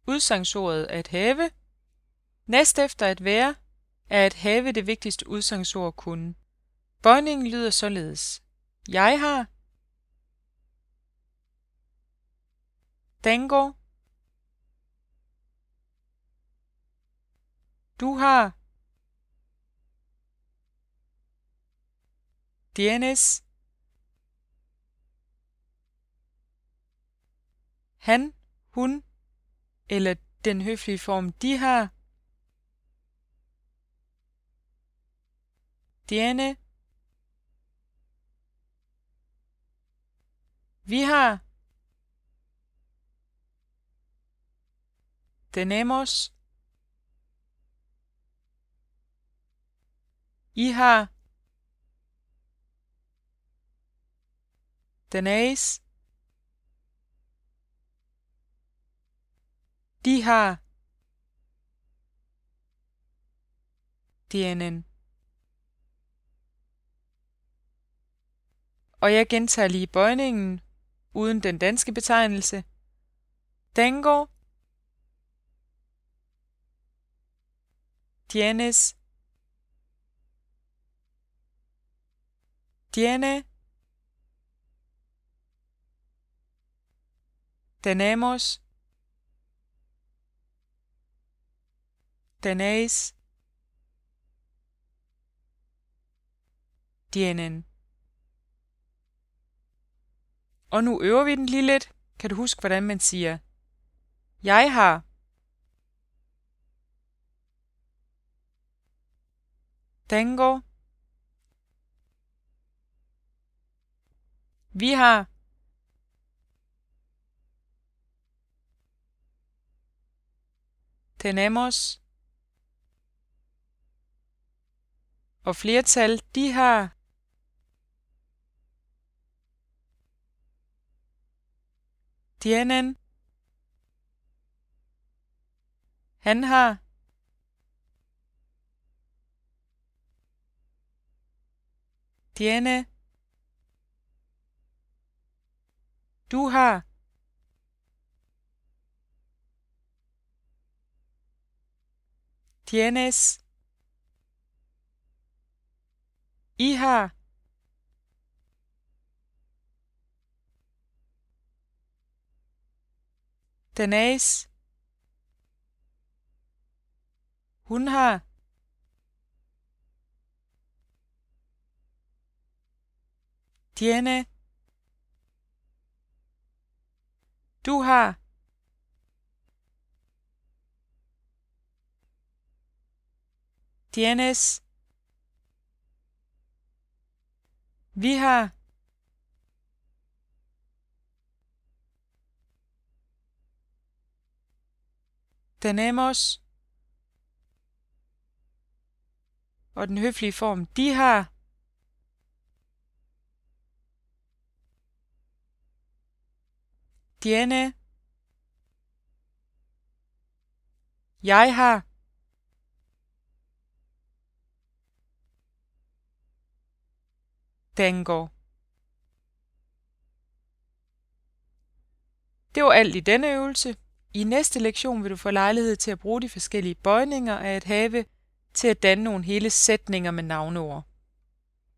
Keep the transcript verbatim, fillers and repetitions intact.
Udsagnordet at have. Næst efter at være er at have det vigtigste udsagnsord at kunne. Bøjningen lyder således: Jeg har. Tengo. Du har. Tienes. Han, hun eller den høflige form de har. Tiene. Vi har. Tenemos. I har. Tenéis. De har. Tienen. Og jeg gentager lige bøjningen uden den danske betegnelse. Tengo. Tienes. Tiene. Tenemos. Tenéis. Tienen. Og nu øver vi den lige lidt. Kan du huske, hvordan man siger jeg har? Tengo. Vi har. Tenemos. Og flertal, de har. Tienen. Han har. Tiene. Du har. Tienes. I har. Tenéis. Hun har. Tiene. Du har. Tienes. Vi har. Tenemos. Og den høflige form de har. Tiene. Jeg har. Tengo. Det var alt i denne øvelse. I næste lektion vil du få lejlighed til at bruge de forskellige bøjninger af at have til at danne nogle hele sætninger med navneord.